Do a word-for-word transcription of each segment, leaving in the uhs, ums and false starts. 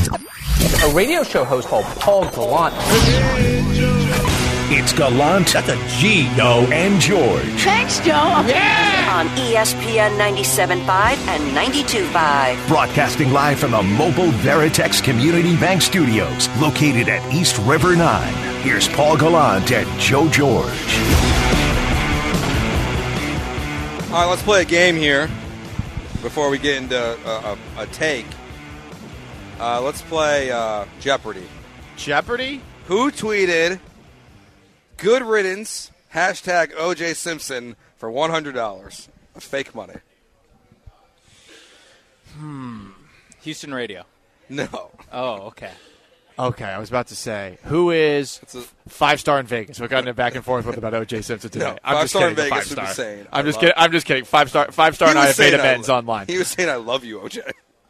A radio show host called Paul Gallant. It's Gallant, that's a G, yo, and George. Thanks, Joe. Yeah! On E S P N ninety-seven point five and ninety-two point five. Broadcasting live from the mobile Veritex Community Bank Studios, located at East River nine. Here's Paul Gallant and Joe George. All right, let's play a game here before we get into a, a, a take. Uh, let's play uh, Jeopardy. Jeopardy? Who tweeted "Good riddance" hashtag O J Simpson for one hundred dollars of fake money? Hmm. Houston radio. No. Oh, okay. Okay, I was about to say, who is a, five star in Vegas? We've gotten back and forth with about O J Simpson today. No, I'm five just star kidding. in Vegas five would be star. saying, I'm I just love kidding. I'm just kidding. Five star. Five star. He And I was have made saying I amends lo- online. He was saying, "I love you, O J."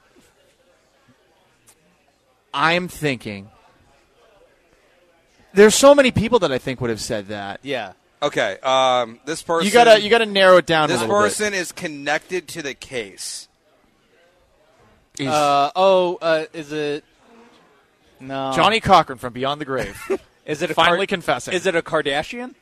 I'm thinking. There's so many people that I think would have said that. Yeah. Okay. Um, this person. You gotta you gotta narrow it down. This a little person bit. is connected to the case. Uh, oh, uh, is it? No. Johnny Cochran from Beyond the Grave. Is it a finally Car- confessing? Is it a Kardashian?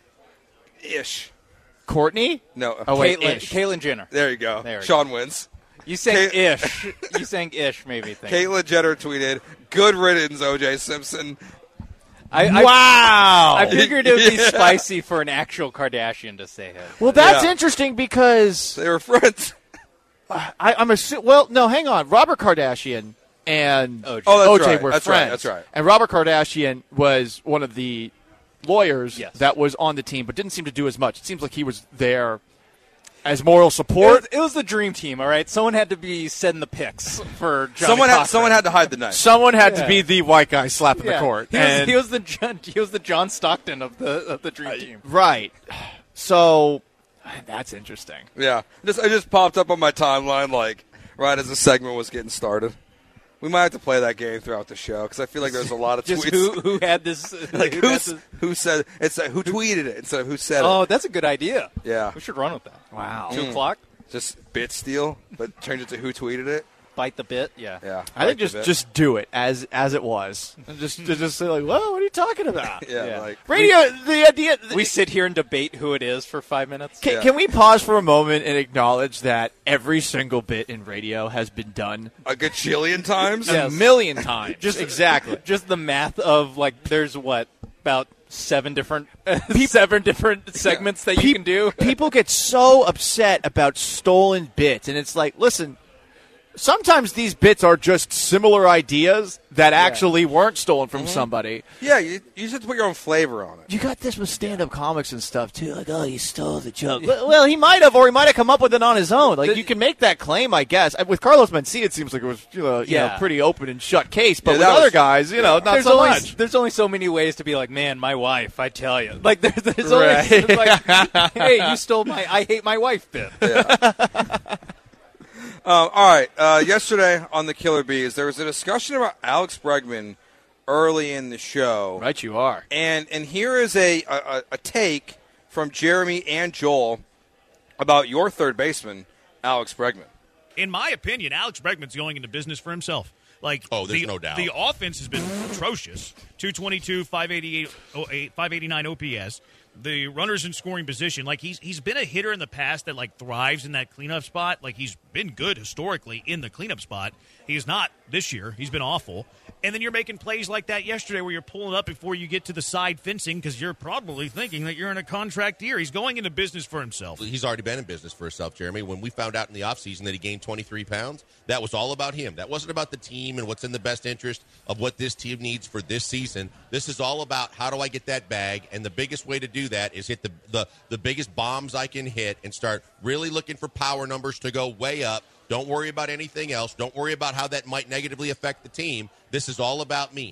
Ish. Courtney? No. Oh wait, Caitlyn, Ish. Caitlyn Jenner. There you go. There we Sean go. wins. You sang Kay- ish. You sang ish. Made me think. Caitlyn Jenner tweeted, "Good riddance, O J Simpson." I, I, wow. I figured it would be Yeah. spicy for an actual Kardashian to say it. Well, that's Yeah. interesting because They were friends. I, I'm assuming. Well, no, hang on. Robert Kardashian and O J. Oh, that's O J right. were That's right. friends. That's right. And Robert Kardashian was one of the lawyers Yes. that was on the team, but didn't seem to do as much. It seems like he was there as moral It was, support. it was the dream team, all right? Someone had to be setting the picks for Johnny Someone had Cochran. someone had to hide the knife. Someone had Yeah. to be the white guy slapping Yeah. the court. He was, And- he was the John, he was the John Stockton of the of the dream team. right. So that's interesting. Yeah, just it just popped up on my timeline like right as the segment was getting started. We might have to play that game throughout the show because I feel like there's a lot of Just tweets. who who had this? like who had who's, this- who said it's uh, who tweeted it instead of who said Oh, it. that's a good idea. Yeah, We should run with that. Wow. Two Mm. o'clock. just bit steal, but change it to who tweeted it. Bite the bit. Yeah. Yeah, I think like the just bit. just do it as as it was. And just to just say like, "Whoa, what are you talking about?" yeah, Yeah. like Radio. The idea. We sit here and debate who it is for five minutes. Can, Yeah. can we pause for a moment and acknowledge that every single bit in radio has been done a gajillion times. Yes. a million times? Just exactly. Just the math of like, there's what about seven different seven different segments that you Pe- can do. People get so upset about stolen bits, and it's like, listen. Sometimes these bits are just similar ideas that actually weren't stolen from somebody. Yeah, you, you just have to put your own flavor on it. You got this with stand-up comics and stuff, too. Like, oh, you stole the joke. Well, well, he might have, or he might have come up with it on his own. Like, you can make that claim, I guess. With Carlos Mencia, it seems like it was you know, you Yeah. know, pretty open and shut case. But Yeah, with that other was- guys, you know, not there's so only, much. There's only so many ways to be like, man, my wife, I tell you. Like, there's, there's Right. only like, hey, you stole my I hate my wife bit. Um, all right. Uh, yesterday on the Killer Bees, there was a discussion about Alex Bregman early in the show. Right, you are. And and here is a, a, a take from Jeremy and Joel about your third baseman, Alex Bregman. In my opinion, Alex Bregman's going into business for himself. Like, Oh, there's the, no doubt. The offense has been atrocious. two twenty-two, five eighty-eight, oh eight, five eighty-nine O P S. The runners in scoring position, like he's he's been a hitter in the past that like thrives in that cleanup spot. Like he's been good historically in the cleanup spot. He's not this year. He's been awful. And then you're making plays like that yesterday where you're pulling up before you get to the side fencing because you're probably thinking that you're in a contract year. He's going into business for himself. He's already been in business for himself, Jeremy. When we found out in the offseason that he gained twenty-three pounds, that was all about him. That wasn't about the team and what's in the best interest of what this team needs for this season. This is all about how do I get that bag, and the biggest way to do that is hit the, the, the biggest bombs I can hit and start really looking for power numbers to go way up. Don't worry about anything else. Don't worry about how that might negatively affect the team. This is all about me.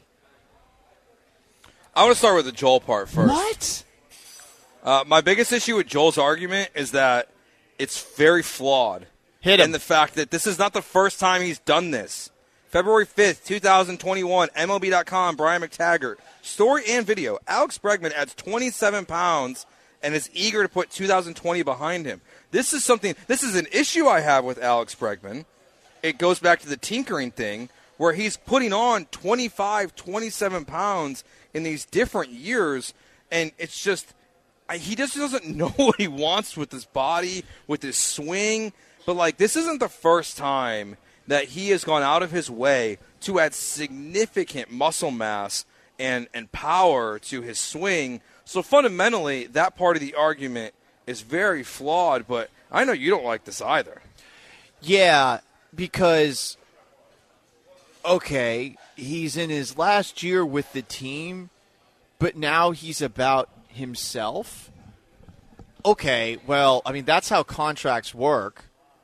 I want to start with the Joel part first. What? Uh, my biggest issue with Joel's argument is that it's very flawed. Hit him. And the fact that this is not the first time he's done this. February fifth, twenty twenty-one, M L B dot com, Brian McTaggart. Story and video. Alex Bregman adds twenty-seven pounds and is eager to put two thousand twenty behind him. This is something, this is an issue I have with Alex Bregman. It goes back to the tinkering thing where he's putting on twenty-five, twenty-seven pounds in these different years, and it's just I, he just doesn't know what he wants with his body, with his swing. But, like, this isn't the first time that he has gone out of his way to add significant muscle mass and, and power to his swing. So, fundamentally, that part of the argument is very flawed, but I know you don't like this either. Yeah, because, okay, he's in his last year with the team, but now he's about himself. Okay, well, I mean, that's how contracts work.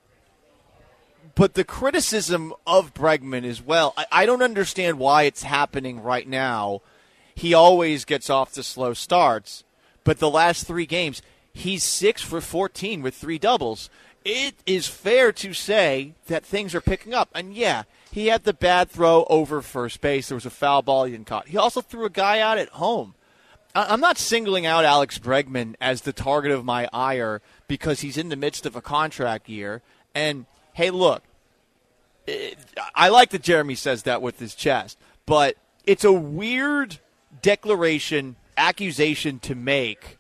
But the criticism of Bregman as well, I, I don't understand why it's happening right now. He always gets off to slow starts, but the last three games, he's six for fourteen with three doubles. It is fair to say that things are picking up. And, yeah, he had the bad throw over first base. There was a foul ball he didn't caught. He also threw a guy out at home. I- I'm not singling out Alex Bregman as the target of my ire because he's in the midst of a contract year. And, hey, look, it, I like that Jeremy says that with his chest, but it's a weird declaration, accusation to make.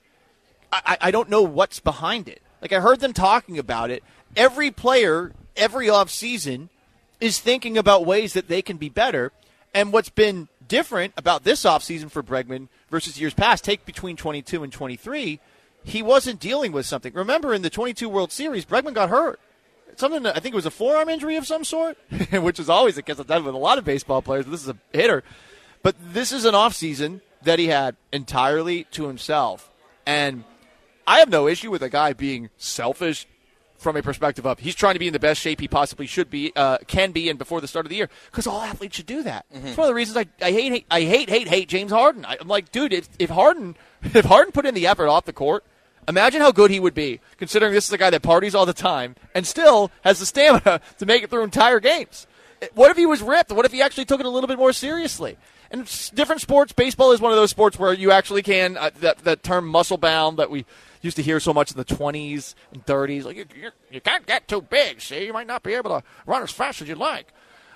I, I don't know what's behind it. Like, I heard them talking about it. Every player, every offseason, is thinking about ways that they can be better. And what's been different about this offseason for Bregman versus years past, take between twenty-two and twenty-three, he wasn't dealing with something. Remember, in the twenty-two World Series, Bregman got hurt. Something, I think it was a forearm injury of some sort, which is always the case with a lot of baseball players. This is a hitter. But this is an offseason that he had entirely to himself. And I have no issue with a guy being selfish from a perspective of he's trying to be in the best shape he possibly should be, uh, can be, and before the start of the year, because all athletes should do that. Mm-hmm. It's one of the reasons I, I hate, hate, I hate, hate, hate James Harden. I, I'm like, dude, if, if Harden, if Harden put in the effort off the court, imagine how good he would be, considering this is a guy that parties all the time and still has the stamina to make it through entire games. What if he was ripped? What if he actually took it a little bit more seriously? And it's different sports. Baseball is one of those sports where you actually can, uh, that, that term muscle bound that we used to hear so much in the twenties and thirties. Like, you, you, you can't get too big, see? You might not be able to run as fast as you'd like.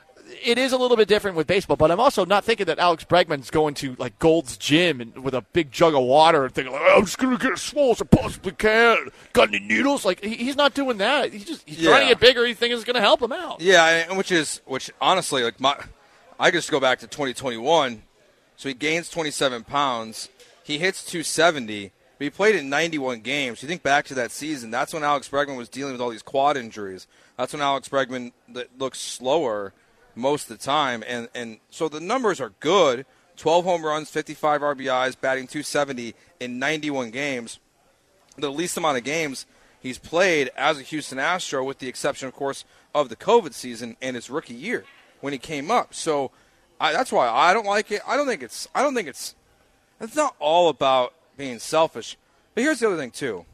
It is a little bit different with baseball, but I'm also not thinking that Alex Bregman's going to, like, Gold's Gym and with a big jug of water and thinking, like, oh, I'm just going to get as swole as I possibly can. Got any needles? Like, he, he's not doing that. He's just he's Yeah. trying to get bigger. He thinks it's going to help him out. Yeah, and which is, which honestly, like, my, I just go back to twenty twenty-one. So he gains twenty-seven pounds. He hits two seventy, but he played in ninety-one games. You think back to that season, that's when Alex Bregman was dealing with all these quad injuries. That's when Alex Bregman looks slower most of the time. And, and so the numbers are good. twelve home runs, fifty-five R B Is, batting two seventy in ninety-one games. The least amount of games he's played as a Houston Astro, with the exception, of course, of the COVID season and his rookie year when he came up. So I, that's why I don't like it. I don't think it's. I don't think it's. It's not all about being selfish. But here's the other thing too.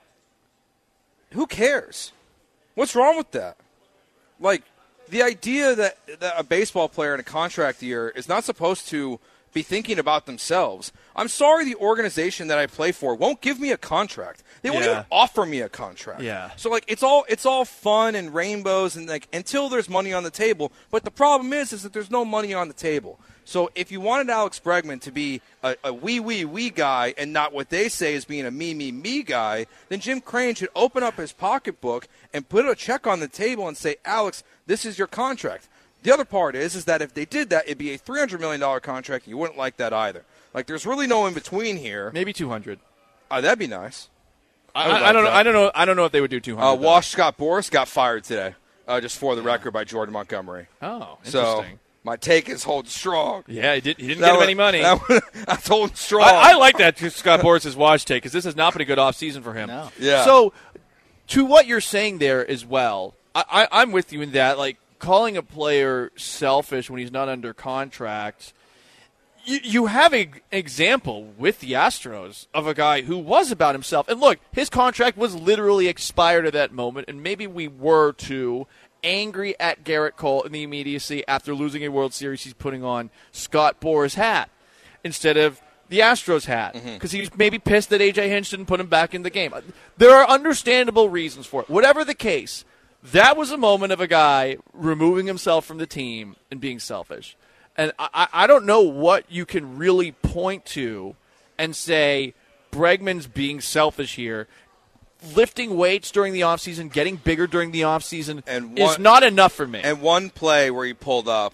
Who cares? What's wrong with that? Like, the idea that, that a baseball player in a contract year is not supposed to be thinking about themselves. I'm sorry the organization that I play for won't give me a contract. They won't Yeah. even offer me a contract. Yeah. So, like, it's all it's all fun and rainbows and, like, until there's money on the table. But the problem is is that there's no money on the table. So if you wanted Alex Bregman to be a, a wee, wee, wee guy and not what they say is being a me, me, me guy, then Jim Crane should open up his pocketbook and put a check on the table and say, Alex, this is your contract. The other part is is that if they did that, it'd be a three hundred million dollars contract, and you wouldn't like that either. Like, there's really no in-between here. Maybe two hundred. Uh, that'd be nice. I, would I, like I don't know. that. I don't know. I don't know if they would do two hundred. Uh, Wash Scott Boras got fired today, uh, just for the record, by Jordan Montgomery. Oh, So interesting. my take is holding strong. Yeah, he, did, he didn't That get him was- any money. that was- That's holding strong. I, I like that Scott Boras' watch take because this has not been a good offseason for him. No. Yeah. So, to what you're saying there as well, I, I, I'm with you in that. Like, calling a player selfish when he's not under contract, you, you have an example with the Astros of a guy who was about himself. And look, his contract was literally expired at that moment, and maybe we were too angry at Garrett Cole in the immediacy after losing a World Series. He's putting on Scott Boras' hat instead of the Astros hat because he's maybe pissed that A J Hinch didn't put him back in the game. There are understandable reasons for it. Whatever the case, That was a moment of a guy removing himself from the team and being selfish. And I, I don't know what you can really point to and say Bregman's being selfish here. Lifting weights during the offseason, getting bigger during the offseason and is not enough for me. And one play where he pulled up,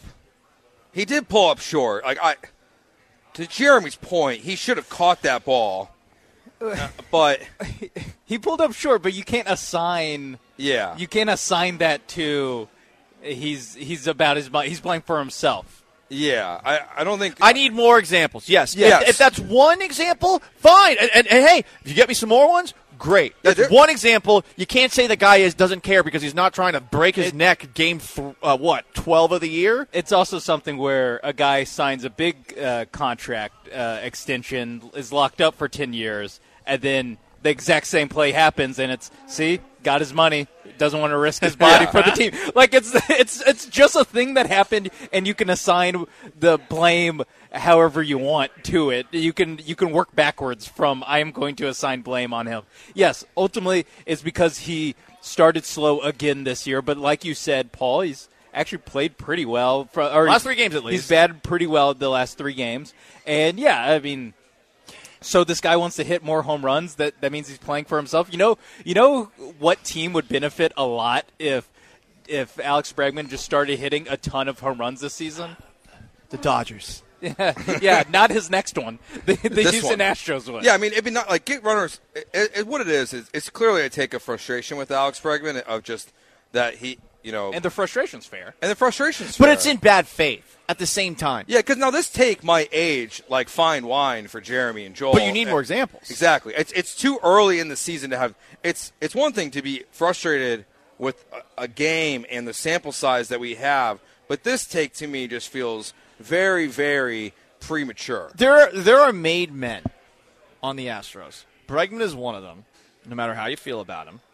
he did pull up short. Like I, to Jeremy's point, he should have caught that ball. Uh, but he pulled up short, but you can't assign yeah. You can't assign that to he's he's about his he's playing for himself. Yeah, I, I don't think I need more examples. Yes. yes. If, if that's one example, fine. And, and, and hey, if you get me some more ones, great. That's yeah, one example. You can't say the guy is doesn't care because he's not trying to break his it, neck game, th- uh, what, twelve of the year? It's also something where a guy signs a big uh, contract uh, extension, is locked up for ten years, and then the exact same play happens, and it's, see, got his money, doesn't want to risk his body yeah. for the team. Like, it's it's it's just a thing that happened, and you can assign the blame however you want to it. You can you can work backwards from I am going to assign blame on him. Yes, ultimately it's because he started slow again this year, but like you said, Paul, he's actually played pretty well. For, or last three games at least. He's batted pretty well the last three games. And, yeah, I mean, so this guy wants to hit more home runs. That that means he's playing for himself. You know, you know what team would benefit a lot if if Alex Bregman just started hitting a ton of home runs this season? The Dodgers. Yeah, yeah, not his next one. The, the This Houston one. Astros one. Yeah, I mean, it'd be not like get runners. It, it, what it is is it's clearly a take of frustration with Alex Bregman of just that he, you know, And the frustration's fair. and the frustration's But fair. it's in bad faith at the same time. Yeah, because now this take might age like fine wine for Jeremy and Joel. But you need more examples. Exactly. It's it's too early in the season to have. It's it's one thing to be frustrated with a, a game and the sample size that we have, but this take to me just feels very, very premature. There are, there are made men on the Astros. Bregman is one of them, no matter how you feel about him.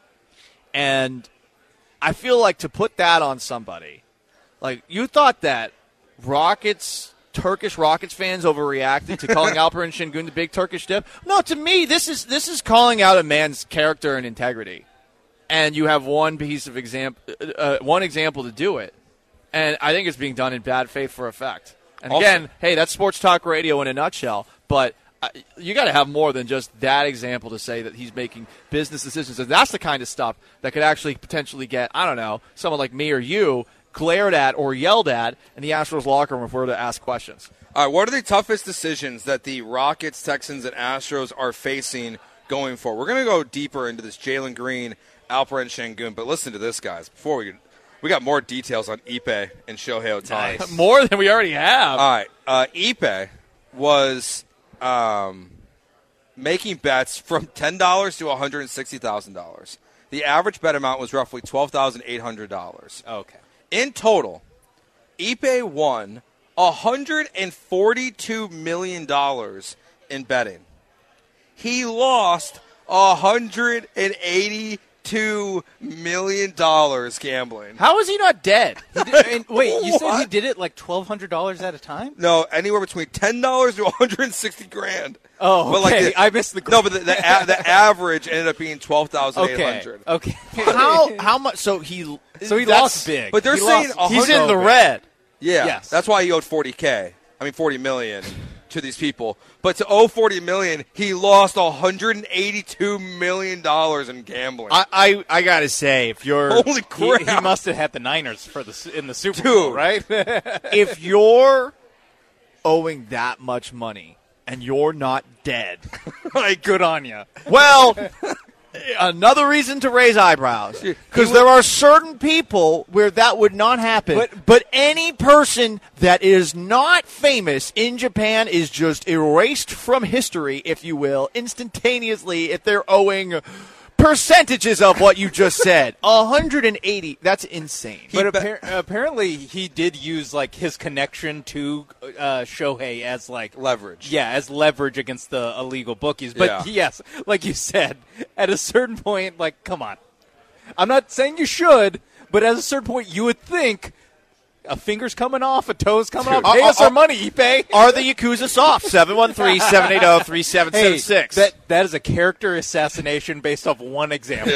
And I feel like to put that on somebody, like you thought that Rockets, Turkish Rockets fans overreacted to calling Alperen Şengün the big Turkish dip. No, to me, this is this is calling out a man's character and integrity. And you have one piece of example, uh, one example to do it. And I think it's being done in bad faith for effect. And Also- again, hey, that's sports talk radio in a nutshell. But uh, you got to have more than just that example to say that he's making business decisions. And that's the kind of stuff that could actually potentially get, I don't know, someone like me or you glared at or yelled at in the Astros locker room if we were to ask questions. All right, what are the toughest decisions that the Rockets, Texans, and Astros are facing going forward? We're going to go deeper into this Jalen Green, Alperen Şengün, but listen to this, guys. Before we we got more details on Ipe and Shohei Ohtani. Nice. More than we already have. All right, uh, Ipe was um, making bets from ten dollars to one hundred sixty thousand dollars. The average bet amount was roughly twelve thousand eight hundred dollars. Okay. In total, Ipe won one hundred forty-two million dollars in betting. He lost one hundred eighty-two million dollars gambling. How is he not dead? He did, and wait, you said he What? did it like twelve hundred dollars at a time? No, anywhere between ten dollars to one hundred sixty grand. Oh, But like okay. the- I missed the No, but the, the, a, the average ended up being twelve thousand eight Okay. hundred. Okay. how how much? So he So he that's- lost big. But they're He saying lost- a He's hundred- in the red. Yeah, Yes. that's why he owed forty K. I mean, forty million to these people. But to owe forty million, he lost one hundred eighty-two million dollars in gambling. I, I I gotta say, if you're Holy He, crap! he must have had the Niners for the in the Super Dude. Bowl, right? if you're owing that much money and you're not dead, Like, good on you. well, another reason to raise eyebrows because there are certain people where that would not happen. But- but any person that is not famous in Japan is just erased from history, if you will, instantaneously if they're owing percentages of what you just said. one hundred eighty. That's insane. But be- appar- apparently, he did use like his connection to uh, Shohei as like Leverage. Yeah, as leverage against the illegal bookies. But Yeah. yes, like you said, at a certain point, like, come on. I'm not saying you should, but at a certain point, you would think A finger's coming off, a toe's coming Dude, off. Pay are- us are- our money, eBay. Are the Yakuza soft? seven one three, seven eight zero, three seven seven six. That that is a character assassination based off one example.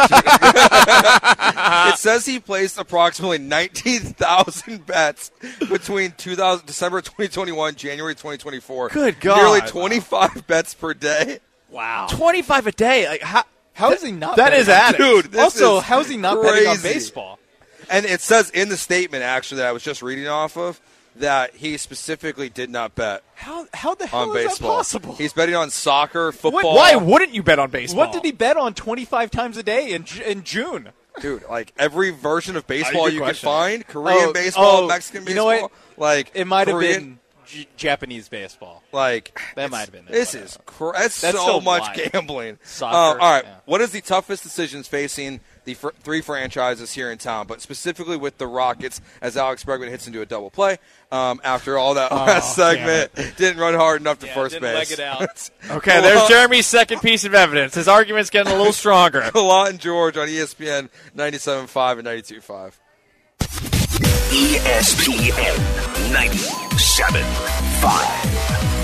It says he placed approximately nineteen thousand bets between two thousand, December twenty twenty-one, January twenty twenty-four. Good God. Nearly twenty-five bets per day. Wow. twenty-five a day. Like how, How is he not That betting is on- addict. Dude, this Also, is how is he not betting on crazy. baseball? And it says in the statement, actually, that I was just reading off of, that he specifically did not bet How how the hell on is baseball. that possible? He's betting on soccer, football. Why wouldn't you bet on baseball? What did he bet on twenty-five times a day in Ju- in June? Dude, like every version of baseball good you question. can find, Korean Oh, baseball, oh, Mexican you know baseball. what? Like It might have Korean- been J- Japanese baseball. Like That it's- might have been it, This whatever. is cr- that's, That's so so much wide. gambling. Soccer, Um, all right, yeah. what is the toughest decisions facing the fr- three franchises here in town, but specifically with the Rockets as Alex Bregman hits into a double play um, after all that last segment didn't run hard enough to Yeah, first didn't base. leg it out. Okay, there's Jeremy's second piece of evidence. His argument's getting a little stronger. Lot and George on E S P N ninety-seven point five and ninety-two point five. E S P N ninety-seven point five.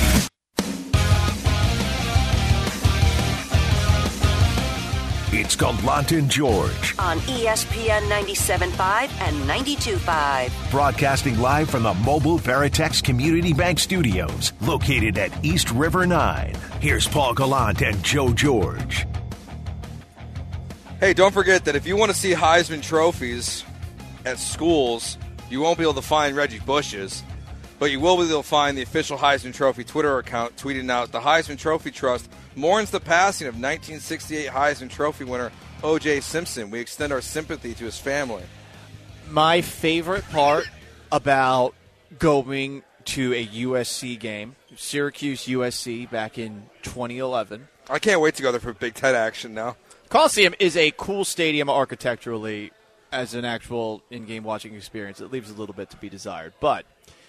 It's Gallant and George, On E S P N ninety-seven point five and ninety-two point five. broadcasting live from the Mobile Veritex Community Bank Studios, located at East River nine. Here's Paul Gallant and Joe George. Hey, don't forget that if you want to see Heisman trophies at schools, you won't be able to find Reggie Bush's, but you will be able to find the official Heisman Trophy Twitter account tweeting out the Heisman Trophy Trust mourns the passing of nineteen sixty-eight Heisman Trophy winner O J Simpson. We extend our sympathy to his family. My favorite part about going to a U S C game, Syracuse U S C back in twenty eleven. I can't wait to go there for Big Ten action now. Coliseum is a cool stadium architecturally as an actual in-game watching experience. It leaves a little bit to be desired. But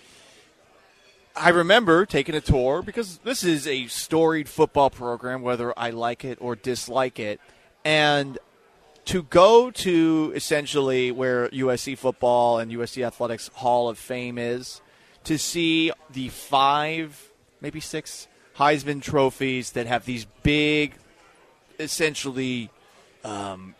I remember taking a tour because this is a storied football program, whether I like it or dislike it. And to go to essentially where U S C football and U S C Athletics Hall of Fame is, to see the five, maybe six Heisman trophies that have these big, essentially, um,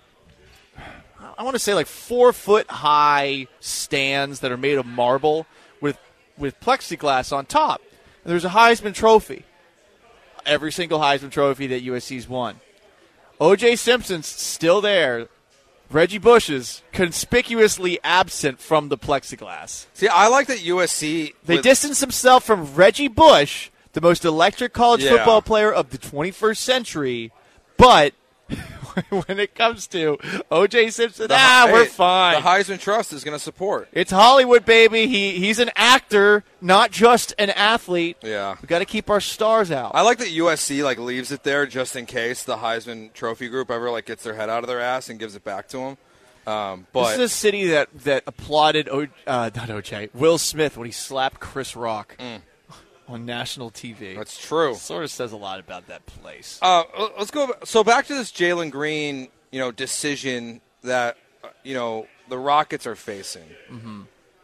I want to say like four foot high stands that are made of marble with with plexiglass on top. And there's a Heisman Trophy. Every single Heisman Trophy that U S C's won. O J Simpson's still there. Reggie Bush is conspicuously absent from the plexiglass. See, I like that U S C... They with- distance themselves from Reggie Bush, the most electric college Yeah. football player of the twenty-first century, but when it comes to O J Simpson, the- ah, hey, we're fine. The Heisman Trust is going to support. It's Hollywood, baby. He He's an actor, not just an athlete. Yeah. We got to keep our stars out. I like that U S C like leaves it there just in case the Heisman Trophy group ever like gets their head out of their ass and gives it back to them. Um, but this is a city that, that applauded o, uh, not O J Will Smith when he slapped Chris Rock on national T V. that's true. Sort of says a lot about that place. Uh, let's go. So back to this Jalen Green, you know, decision that uh, you know the Rockets are facing. Mm-hmm.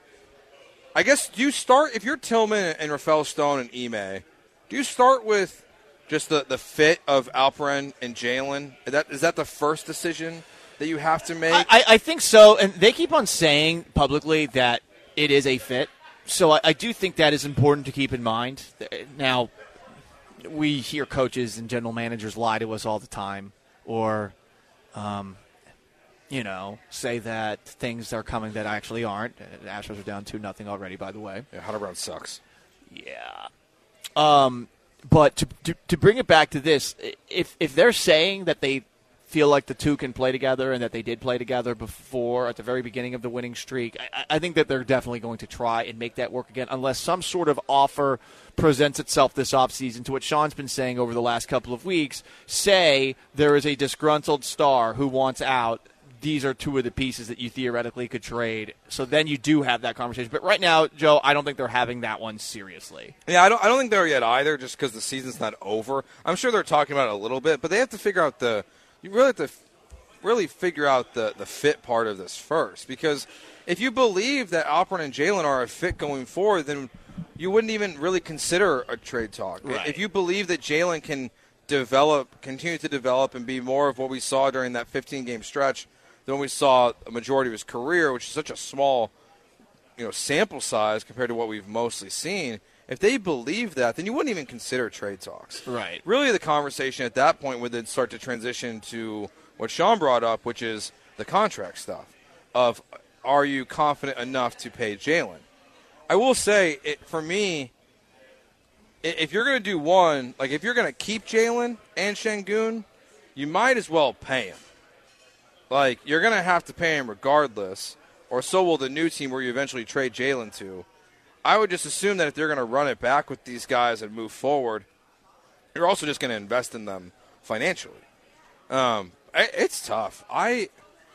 I guess do you start if you're Tillman and Rafael Stone and Ime? Do you start with just the, the fit of Alperen and Jalen? Is that is that the first decision that you have to make? I, I think so, and they keep on saying publicly that it is a fit. So I, I do think that is important to keep in mind. Now, we hear coaches and general managers lie to us all the time, or, um, you know, say that things are coming that actually aren't. The Astros are down two nothing already, by the way. yeah, Hunter Brown sucks. Yeah. Um, but to, to to bring it back to this, if if they're saying that they feel like the two can play together and that they did play together before at the very beginning of the winning streak, I, I think that they're definitely going to try and make that work again unless some sort of offer presents itself this offseason to what Sean's been saying over the last couple of weeks. Say there is a disgruntled star who wants out. These are two of the pieces that you theoretically could trade. So then you do have that conversation. But right now, Joe, I don't think they're having that one seriously. Yeah, I don't. I don't think they're yet either, just because the season's not over. I'm sure they're talking about it a little bit, but they have to figure out the. You really have to f- really figure out the the fit part of this first, because if you believe that Alperen and Jalen are a fit going forward, then you wouldn't even really consider a trade talk. Right. If you believe that Jalen can develop, continue to develop, and be more of what we saw during that fifteen-game stretch than we saw a majority of his career, which is such a small, you know, sample size compared to what we've mostly seen. If they believe that, then you wouldn't even consider trade talks. Right. Really, the conversation at that point would then start to transition to what Sean brought up, which is the contract stuff of, are you confident enough to pay Jalen? I will say, it, for me, if you're going to do one, like if you're going to keep Jalen and Şengün, you might as well pay him. Like, you're going to have to pay him regardless, or so will the new team where you eventually trade Jalen to. I would just assume that if they're going to run it back with these guys and move forward, you're also just going to invest in them financially. Um, it's tough. I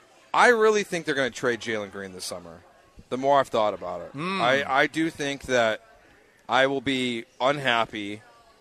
I really think they're going to trade Jalen Green this summer. The more I've thought about it, mm. I, I do think that I will be unhappy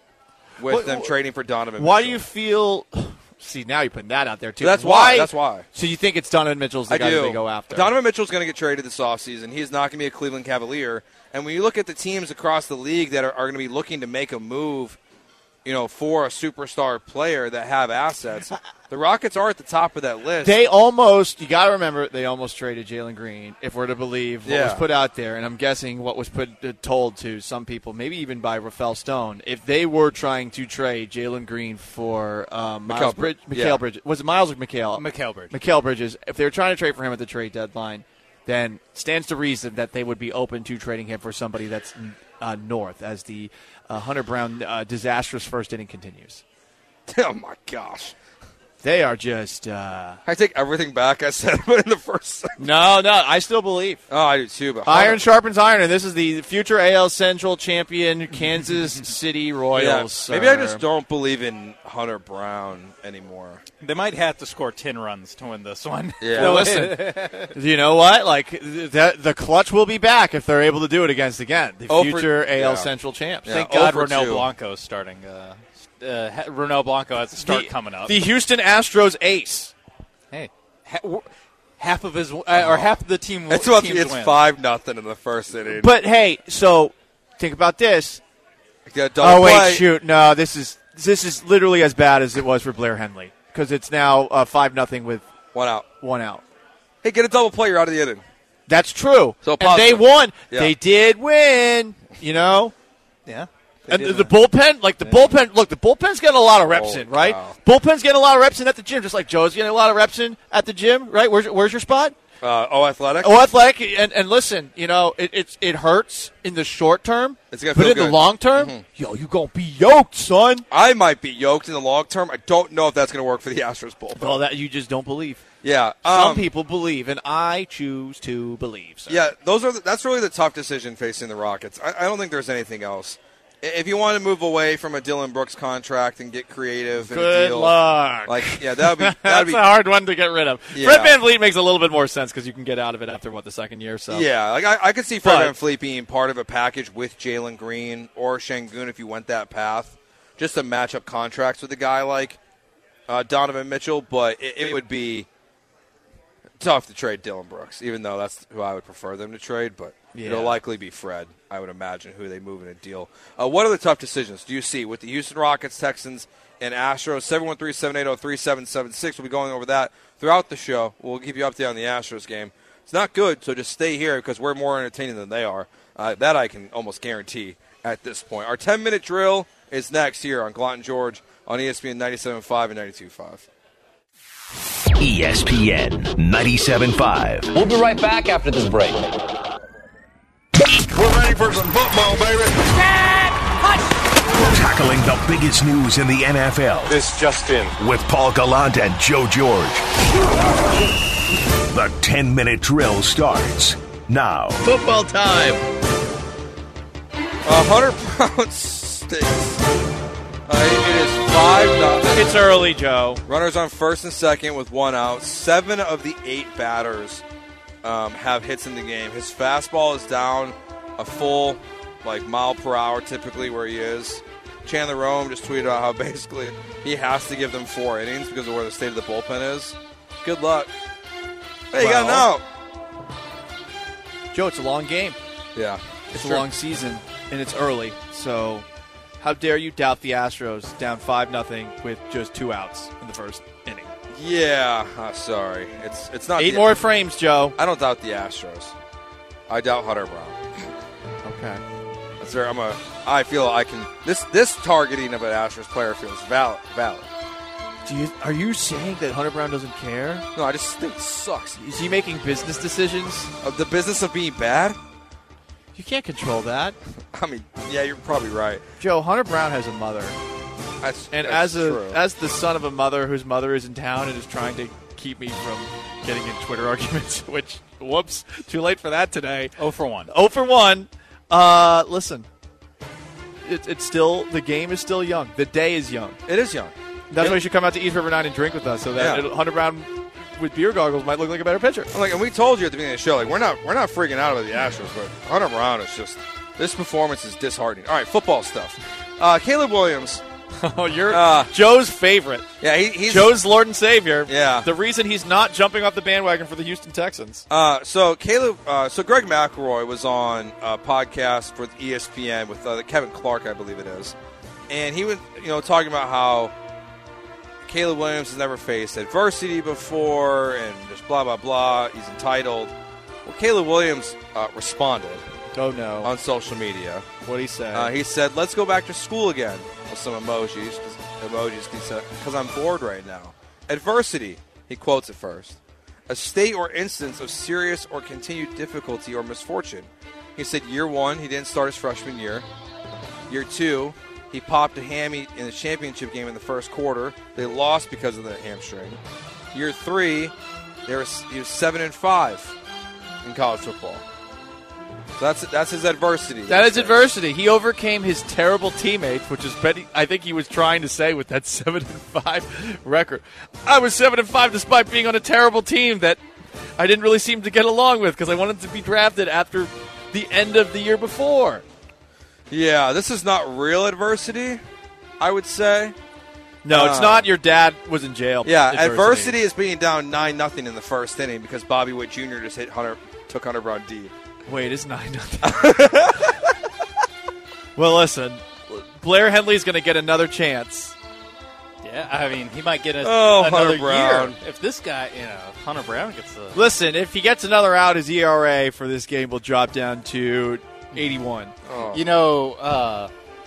with what, them what, trading for Donovan Why Mitchell. do you feel – see, now you're putting that out there, too. That's why. That's why. So you think it's Donovan Mitchell's the I guy do. that they go after? Donovan Mitchell's going to get traded this offseason. He's not going to be a Cleveland Cavalier. And when you look at the teams across the league that are, are going to be looking to make a move, you know, for a superstar player that have assets, the Rockets are at the top of that list. They almost, you got to remember, they almost traded Jalen Green, if we're to believe what yeah. was put out there. And I'm guessing what was put uh, told to some people, maybe even by Rafael Stone, if they were trying to trade Jalen Green for um, Miles Bridges. Mikal yeah. Bridges. Was it Miles or Mikal? Mikal Bridges. Mikal Bridges. If they were trying to trade for him at the trade deadline, then stands to reason that they would be open to trading him for somebody that's uh, north as the uh, Hunter Brown uh, disastrous first inning continues. Oh, my gosh. They are just uh, I take everything back I said in the first second. No, no, I still believe. Oh, I do too. But iron sharpens iron, and this is the future A L Central champion Kansas City Royals. Yeah, maybe I just don't believe in Hunter Brown anymore. They might have to score ten runs to win this one. Yeah. Well, listen, you know what? Like the, the clutch will be back if they're able to do it against, again, the oh, future for, A L yeah. Central champs. Yeah. Thank God oh Ronel two. Blanco is starting. Uh, uh, Ronel Blanco has a start the, coming up. The Houston Astros ace. Hey, ha- half of his uh, or half of the team. It's about teams it's win. five nothing in the first inning. But hey, so think about this. Oh oh wait, play. shoot! No, this is this is literally as bad as it was for Blair Henley because it's now uh, five nothing with one out. One out. Hey, get a double play. You're out of the inning. That's true. So and they won. Yeah. They did win. You know. Yeah. And the, the bullpen, like the yeah. bullpen, look, the bullpen's getting a lot of reps Holy in, right? cow. Bullpen's getting a lot of reps in at the gym, just like Joe's getting a lot of reps in at the gym, right? Where's where's your spot? Uh, oh, athletic. Oh, athletic. And, and listen, you know, it it's, it hurts in the short term, it's gonna but feel in good. the long term, mm-hmm. yo, you gonna be yoked, son. I might be yoked in the long term. I don't know if that's going to work for the Astros bullpen. Well, that you just don't believe. Yeah, some um, people believe, and I choose to believe. Sir. Yeah, those are the, that's really the tough decision facing the Rockets. I, I don't think there's anything else. If you want to move away from a Dylan Brooks contract and get creative, in good a deal, luck. Like, yeah, that would be that'd that's be a hard one to get rid of. Yeah. Fred VanVleet makes a little bit more sense because you can get out of it after what the second year. So yeah, like I, I could see Fred But- VanVleet being part of a package with Jalen Green or Şengün if you went that path, just to match up contracts with a guy like uh, Donovan Mitchell. But it, it would be tough to trade Dylan Brooks, even though that's who I would prefer them to trade. But Yeah. it'll likely be Fred, I would imagine, who they move in a deal. Uh, what are the tough decisions do you see with the Houston Rockets, Texans, and Astros? seven one three, seven eight zero, three seven seven six. We'll be going over that throughout the show. We'll keep you updated on the Astros game. It's not good, so just stay here because we're more entertaining than they are. Uh, that I can almost guarantee at this point. Our ten-minute drill is next here on Glott and George on E S P N ninety-seven point five and ninety-two point five. E S P N ninety-seven point five. We'll be right back after this break. We're ready for some football, baby. Tackling the biggest news in the N F L. This just in. With Paul Gallant and Joe George. The ten-minute drill starts now. Football time. Uh, Hunter Brown stinks. Uh, it is five nothing. It's early, Joe. Runners on first and second with one out. Seven of the eight batters um, have hits in the game. His fastball is down a full, like, mile per hour typically where he is. Chandler Rome just tweeted out how basically he has to give them four innings because of where the state of the bullpen is. Good luck. Hey, you got an Well, out. Joe, it's a long game. Yeah. It's a Sure. long season, and it's early. So how dare you doubt the Astros down five nothing with just two outs in the first inning? Yeah, uh, sorry. It's it's not Eight the, more frames, Joe. I don't doubt the Astros. I doubt Hunter Brown. Okay. That's very, I'm a. I feel I can. This this targeting of an Astros player feels valid. Valid. Do you, are you saying that Hunter Brown doesn't care? No, I just think it sucks. Is he making business decisions? Of the business of being bad. You can't control that. I mean, yeah, you're probably right. Joe, Hunter Brown has a mother. That's, And that's as a true. as the son of a mother whose mother is in town and is trying to keep me from getting in Twitter arguments, which, whoops, too late for that today. oh for one. oh for one. Uh, listen, it, it's still, the game is still young. The day is young. It is young. That's It- why you should come out to East River nine and drink with us so that Yeah. it'll- Hunter Brown with beer goggles might look like a better pitcher. I'm like, and we told you at the beginning of the show, like we're not we're not freaking out about the Astros, but Hunter Brown is just this performance is disheartening. All right, football stuff. Uh, Caleb Williams. Oh, you're Uh, Joe's favorite. Yeah, he, he's Joe's Lord and Savior. Yeah. The reason he's not jumping off the bandwagon for the Houston Texans. Uh, so Caleb, uh, so Greg McElroy was on a podcast for E S P N with uh, Kevin Clark, I believe it is, and he was, you know, talking about how Caleb Williams has never faced adversity before, and just blah blah blah. He's entitled. Well, Caleb Williams uh, responded Oh, no. on social media. What he said. Uh, he said, "Let's go back to school again," with some emojis. Emojis. He said, "Because I'm bored right now." Adversity. He quotes it first. A state or instance of serious or continued difficulty or misfortune. He said, year one, he didn't start his freshman year. Year two, he popped a hammy in the championship game in the first quarter. They lost because of the hamstring. Year three, there was, he was seven and five in college football. So that's that's his adversity. That is adversity. He overcame his terrible teammates, which is Betty. I think he was trying to say with that seven and five record. I was seven and five despite being on a terrible team that I didn't really seem to get along with because I wanted to be drafted after the end of the year before. Yeah, this is not real adversity, I would say. No, it's Uh, not. Your dad was in jail. Yeah, adversity, is being down nine nothing in the first inning because Bobby Witt Junior just hit Hunter, took Hunter Brown deep. Wait, it's nine nothing. Well, listen, Blair Henley's going to get another chance. Yeah, I mean, he might get a, Oh, another Hunter Brown. year if this guy, you know, if Hunter Brown gets the. Listen, if he gets another out, his E R A for this game will drop down to eighty-one. Oh. You know, uh,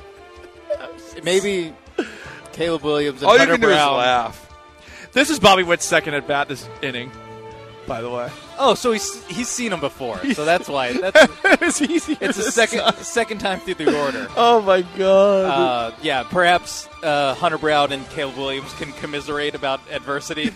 maybe Caleb Williams and All you Hunter can do Brown. is laugh. This is Bobby Witt's second at bat this inning, by the way. Oh, so he's he's seen him before, so that's why. That's, It's easy. it's a second second time through the order. Oh my god. Uh, yeah, perhaps uh, Hunter Brown and Caleb Williams can commiserate about adversity.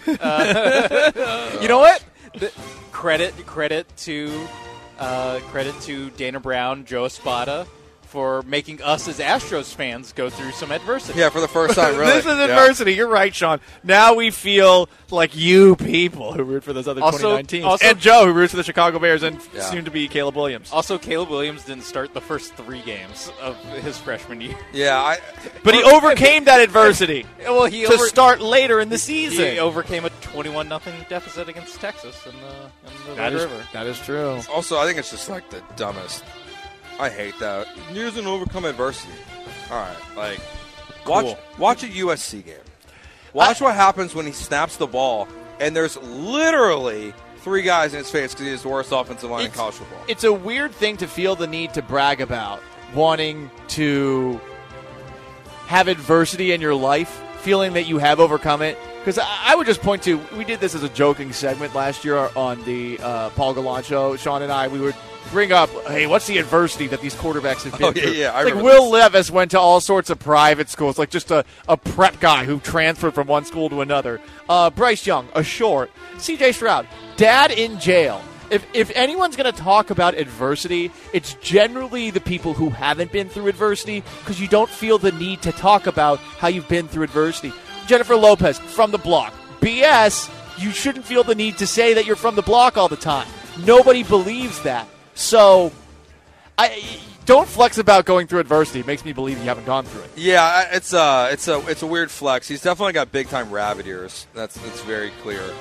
Uh, you know what? The, credit credit to uh, credit to Dana Brown, Joe Espada, for making us as Astros fans go through some adversity. Yeah, for the first time, really. This is Yeah. adversity. You're right, Sean. Now we feel like you people who root for those other Also- twenty-nine teams. also- and Joe, who roots for the Chicago Bears and Yeah. soon to be Caleb Williams. Also, Caleb Williams didn't start the first three games of his freshman year. Yeah, I. But he overcame that adversity Well, he to over- start later in the season. He overcame a twenty-one nothing deficit against Texas in the, in the that, Red is, River. that is true. Also, I think it's just like the dumbest. I hate that. He doesn't overcome adversity. All right, like watch Cool. watch a U S C game. Watch what happens when he snaps the ball, and there's literally three guys in his face because he's the worst offensive line in It's- college football. It's a weird thing to feel the need to brag about, wanting to have adversity in your life, feeling that you have overcome it. Because I, I would just point to, we did this as a joking segment last year on the uh, Paul Gallant show. Sean and I, we would bring up, hey, what's the adversity that these quarterbacks have been Oh, yeah, through? yeah, I like remember Will Levis went to all sorts of private schools, like just a, a prep guy who transferred from one school to another. Uh, Bryce Young, a short. C J Stroud, dad in jail. If, if anyone's going to talk about adversity, it's generally the people who haven't been through adversity because you don't feel the need to talk about how you've been through adversity. Jennifer Lopez, from the block. B S, you shouldn't feel the need to say that you're from the block all the time. Nobody believes that. So, I don't flex about going through adversity. It makes me believe you haven't gone through it. Yeah, I- it's a it's a it's a weird flex. He's definitely got big time rabbit ears. That's that's very clear.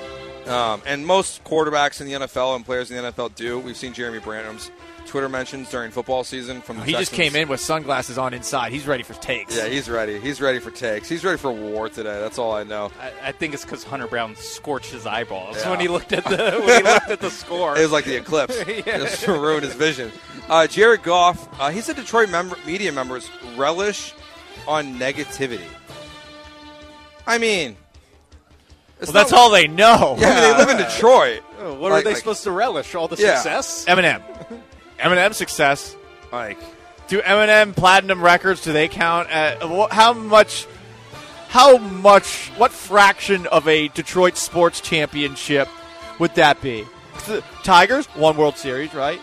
Um, and most quarterbacks in the N F L and players in the N F L do. We've seen Jeremy Brantham's Twitter mentions during football season from the He Texans. just came in with sunglasses on inside. He's ready for takes. Yeah, he's ready. He's ready for takes. He's ready for war today. That's all I know. I, I think it's because Hunter Brown scorched his eyeballs Yeah. when he looked at the when he looked at the score. It was like the eclipse. Yeah. Just ruined his vision. Uh, Jared Goff, uh, he said Detroit member, media members relish on negativity. I mean, it's Well, that's not- all they know. Yeah, I mean, they live in Detroit. Oh, what Like- are they like- supposed to relish? All the Yeah. success? Eminem. Eminem success. Like, Do Eminem platinum records, do they count at wh- how much how much what fraction of a Detroit sports championship would that be? The Tigers won World Series, right?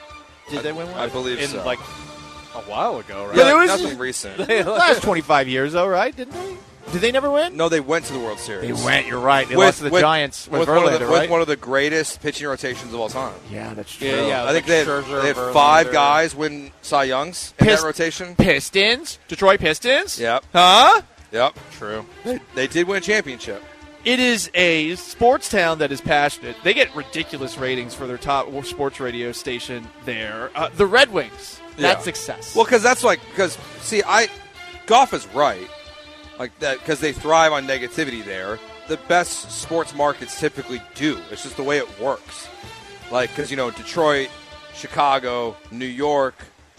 Did they win one? I believe In so. like a while ago, right? yeah, there like, was- nothing recent. Last twenty-five years though, right? Didn't they? Did they never win? No, they went to the World Series. They went, you're right. They With- lost to the with- Giants with, with, one of Verlander, the, right? with one of the greatest pitching rotations of all time. yeah, that's true. Yeah, yeah. I think like they had, Scherzer, they had Verlander. five guys win Cy Youngs in Pist- that rotation. Pistons? Detroit Pistons? Yep. Huh? Yep. True. They did win a championship. It is a sports town that is passionate. They get ridiculous ratings for their top sports radio station there. Uh, the Red Wings, that's Yeah. success. Well, because that's like because see, I Goff is right, like that because they thrive on negativity there. The best sports markets typically do. It's just the way it works. Like because you know Detroit, Chicago, New York,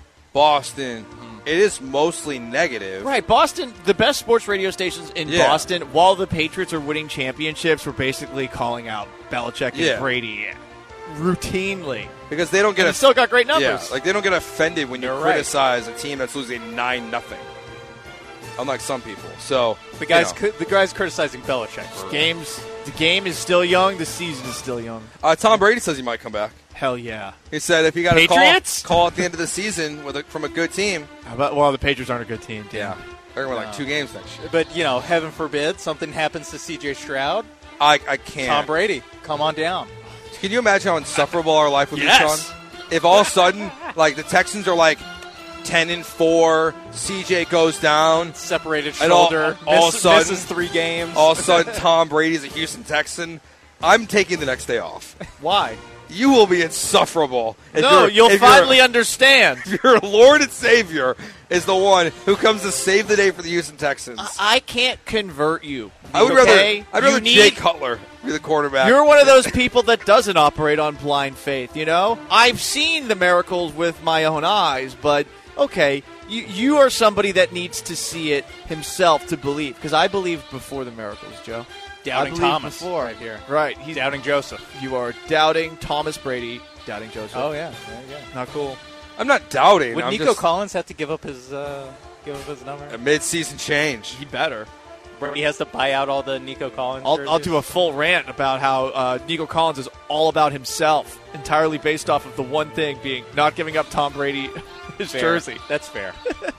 Boston. It is mostly negative. right, Boston, the best sports radio stations in Yeah. Boston, while the Patriots are winning championships, were basically calling out Belichick and Yeah. Brady routinely. Because they don't get And a they still got great numbers. Yeah, like they don't get offended when you You're right. criticize a team that's losing nine nothing. Unlike some people. So The guys, you know. cu- the guys criticizing Belichick. for- Games, the game is still young. The season is still young. uh, Tom Brady says he might come back. Hell yeah. He said if he got a call, Patriots? call at the end of the season with a, from a good team, How about, well, the Patriots aren't a good team. Tim. yeah, they're going to win like two games next year. But you know, heaven forbid something happens to C J Stroud. I, I can't. Tom Brady, come on down. Can you imagine how insufferable our life would Yes. be, Sean? If all of a sudden, like the Texans are like ten and four, C J goes down, Separated And all- shoulder. all miss, of a sudden- misses three games. all of a sudden Tom Brady's a Houston Texan. I'm taking the next day off. Why? You will be insufferable. If No, you're- you'll if you're- finally understand. Your Lord and Savior is the one who comes to save the day for the Houston Texans. I can't convert you. I would okay? rather I'd You rather need- Jay Cutler be the quarterback. You're one of those people that doesn't operate on blind faith, you know? I've seen the miracles with my own eyes, but okay, you, you are somebody that needs to see it himself to believe, because I believed before the miracles, Joe. I Doubting believed Thomas before. right here. Right. He's, Doubting Joseph. you are doubting Thomas Brady, doubting Joseph. Oh yeah, there you go. Not cool. I'm not doubting. Would I'm Nico just Collins have to give up his uh, give up his number? a mid-season change. He better. He has to buy out all the Nico Collins. I'll, I'll jerseys? do a full rant about how uh, Nico Collins is all about himself, entirely based off of the one thing being not giving up Tom Brady his Fair. jersey. That's fair.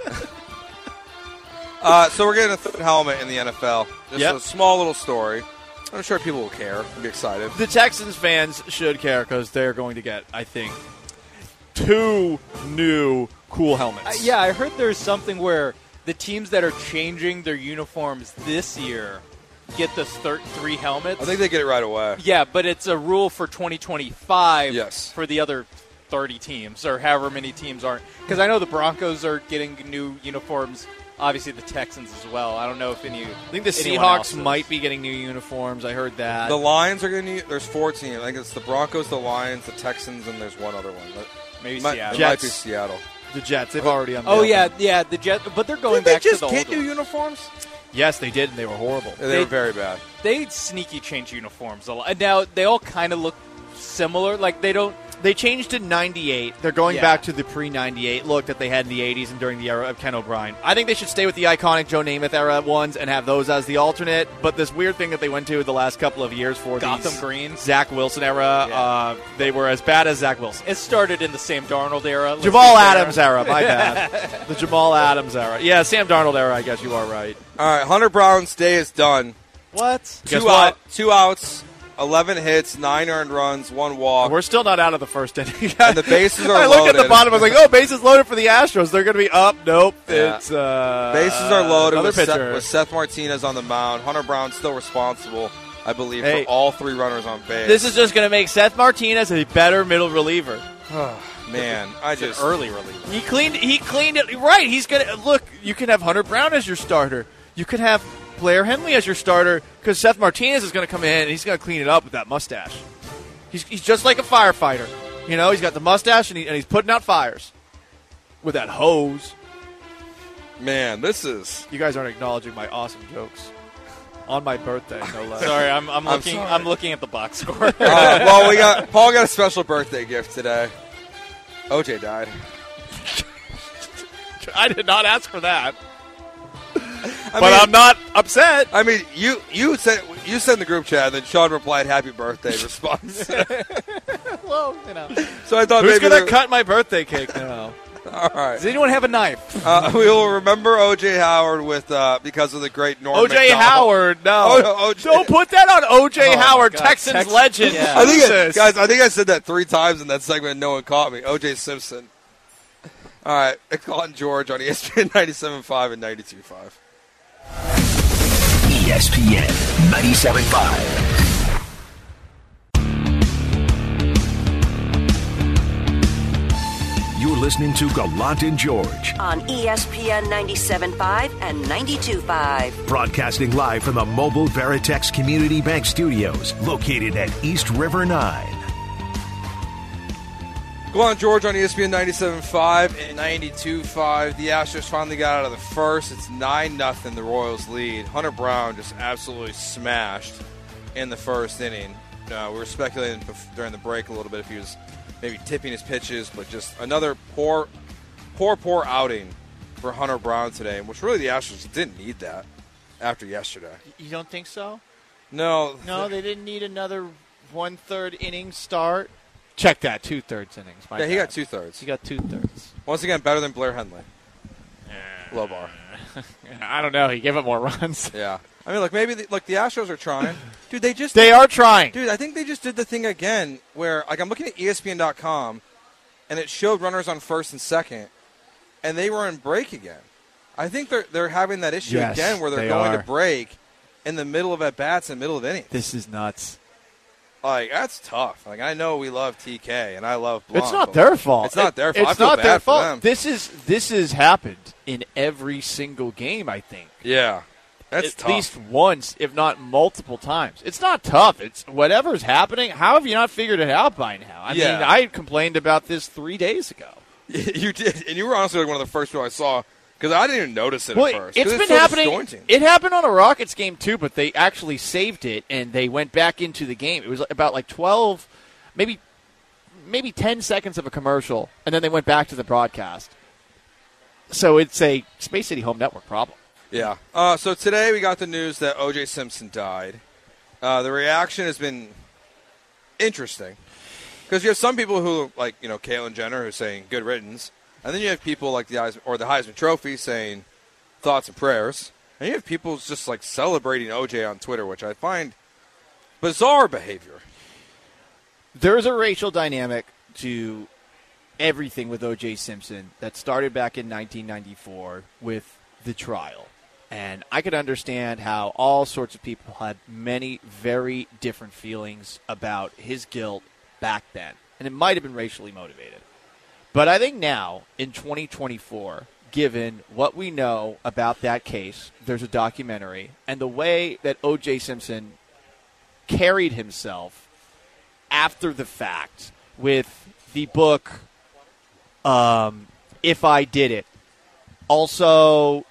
Uh, so we're getting a third helmet in the N F L. Just Yep. a small little story. I'm sure people will care. Be excited. The Texans fans should care because they're going to get, I think, two new cool helmets. Uh, yeah, I heard there's something where the teams that are changing their uniforms this year get the thir- three helmets. I think they get it right away. Yeah, but it's a rule for twenty twenty-five Yes. for the other thirty teams or however many teams aren't. Because I know the Broncos are getting new uniforms. Obviously, the Texans as well. I don't know if any. I think the anyone else Seahawks is. might be getting new uniforms. I heard that. The Lions are going to. There's fourteen. I think it's the Broncos, the Lions, the Texans, and there's one other one. But Maybe it might, Seattle. it might be Jets. Seattle. The Jets, they've already unveiled Oh yeah, them. yeah. The Jet, but they're going Did they back just to the get old new one. uniforms? Yes, they did, and they were horrible. They, They- were very bad. They sneaky change uniforms a lot. Now they all kind of look similar. Like they don't. They changed in ninety-eight. They're going Yeah. back to the pre ninety-eight look that they had in the eighties and during the era of Ken O'Brien. I think they should stay with the iconic Joe Namath era ones and have those as the alternate. But this weird thing that they went to the last couple of years for Gotham these greens. Zach Wilson era, Yeah. uh, they were as bad as Zach Wilson. It started in the Sam Darnold era. let's Jamal be fair. Adams era, my bad. The Jamal Adams era. Yeah, Sam Darnold era, I guess you are right. All right, Hunter Brown's day is done. What? Guess two what? out, two outs, eleven hits, nine earned runs, one walk. We're still not out of the first inning. And the bases are I looked at the loaded. bottom, I was like, oh, bases loaded for the Astros. They're going to be up. Nope. Yeah. It's uh, Bases are loaded another with Seth, pitcher. with Seth Martinez on the mound. Hunter Brown still responsible. I believe, Hey. for all three runners on base. This is just going to make Seth Martinez a better middle reliever. Man, I just Early relief. He cleaned. He cleaned it right. He's gonna look. You can have Hunter Brown as your starter. You can have Blair Henley as your starter because Seth Martinez is going to come in and he's going to clean it up with that mustache. He's he's just like a firefighter. You know, he's got the mustache and, he, and he's putting out fires with that hose. Man, this is. You guys aren't acknowledging my awesome jokes on my birthday. No less. Sorry, I'm, I'm I'm looking. sorry. I'm looking at the box score. Uh, well, we got Paul got a special birthday gift today. O J died. I did not ask for that, I but mean, I'm not upset. I mean, you you said you said in the group chat, and then Sean replied, "Happy birthday!" response. Well, you know. So I thought Who's maybe going there- to cut my birthday cake now? All right. Does anyone have a knife? Uh, we will remember O J Howard with uh, because of the great Norm O J Macdonald. Howard, no. Oh, no, O J. Don't put that on O J Oh, my Howard, God. Texans Tex- legend. Yeah. I think, it, Jesus. guys, I think I said that three times in that segment and no one caught me. O J Simpson. All right, Colin George on E S P N ninety-seven point five and ninety-two point five. E S P N ninety-seven point five. You're listening to Gallant and George, On E S P N ninety-seven point five and ninety-two point five. broadcasting live from the Mobile Veritex Community Bank Studios, located at East River nine. Go on, George, on E S P N ninety-seven point five and ninety-two point five. The Astros finally got out of the first. It's nine nothing, the Royals lead. Hunter Brown just absolutely smashed in the first inning. Uh, we were speculating bef- during the break a little bit if he was maybe tipping his pitches, but just another poor, poor, poor outing for Hunter Brown today, which really the Astros didn't need that after yesterday. You don't think so? No. No, they didn't need another one-third inning start. Check that, two-thirds innings. My Yeah, he bad. got two-thirds. He got two-thirds. Once again, better than Blair Henley. Low bar. I don't know. He gave up more runs. Yeah. I mean, look, maybe the, look, the Astros are trying. Dude, they just They are trying. Dude, I think they just did the thing again where, like, I'm looking at E S P N dot com, and it showed runners on first and second, and they were in break again. I think they're they're having that issue Yes, again where they're they going are. to break in the middle of at bats in the middle of innings. This is nuts. Like, that's tough. Like, I know we love T K and I love Blum. It's not but their fault. It's not their fault. I It's feel not bad their for fault. them. This is this has happened in every single game, I think. Yeah, that's At tough. least once, if not multiple times. It's not tough. It's whatever's happening. How have you not figured it out by now? I Yeah. mean, I complained about this three days ago. You did, and you were honestly like one of the first people I saw because I didn't even notice it Well, at first. 'cause it's been so happening. disjointing. It happened on a Rockets game too, but they actually saved it and they went back into the game. It was about like twelve, maybe, maybe ten seconds of a commercial, and then they went back to the broadcast. So it's a Space City Home Network problem. Yeah. Uh, so today we got the news that O J Simpson died. Uh, the reaction has been interesting because you have some people who, like you know, Caitlyn Jenner, who's saying "good riddance," and then you have people like the Heisman, or the Heisman Trophy saying "thoughts and prayers," and you have people just like celebrating O J on Twitter, which I find bizarre behavior. There's a racial dynamic to everything with O J Simpson that started back in nineteen ninety-four with the trial. And I could understand how all sorts of people had many very different feelings about his guilt back then. And it might have been racially motivated. But I think now, in twenty twenty-four, given what we know about that case, there's a documentary, and the way that O J Simpson carried himself after the fact with the book um, If I Did It. Also,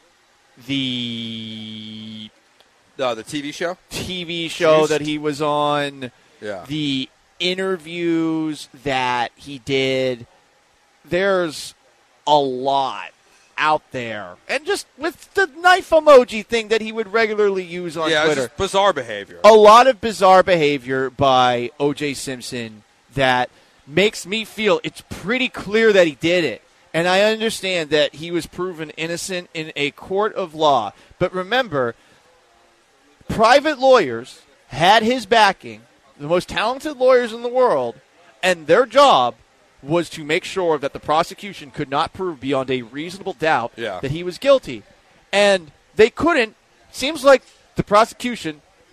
the Uh, the T V show? T V show Juiced. that he was on, Yeah. the interviews that he did. There's a lot out there. And just with the knife emoji thing that he would regularly use on yeah, it's Twitter. just bizarre behavior. A lot of bizarre behavior by O J Simpson that makes me feel it's pretty clear that he did it. And I understand that he was proven innocent in a court of law. But remember, private lawyers had his backing, the most talented lawyers in the world, and their job was to make sure that the prosecution could not prove beyond a reasonable doubt Yeah. that he was guilty. And they couldn't. Seems like the prosecution